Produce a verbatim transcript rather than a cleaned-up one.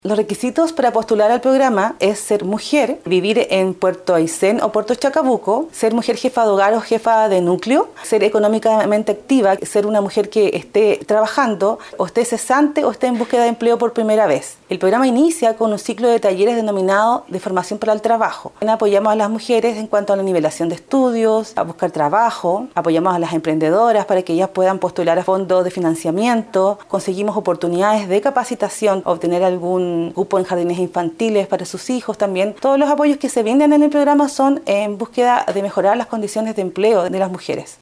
Los requisitos para postular al programa es ser mujer, vivir en Puerto Aysén o Puerto Chacabuco, ser mujer jefa de hogar o jefa de núcleo, ser económicamente activa, ser una mujer que esté trabajando o esté cesante o esté en búsqueda de empleo por primera vez. El programa inicia con un ciclo de talleres denominado de formación para el trabajo. Apoyamos a las mujeres en cuanto a la nivelación de estudios, a buscar trabajo, apoyamos a las emprendedoras para que ellas puedan postular a fondos de financiamiento, conseguimos oportunidades de capacitación, obtener algún cupo en jardines infantiles para sus hijos también. Todos los apoyos que se brindan en el programa son en búsqueda de mejorar las condiciones de empleo de las mujeres.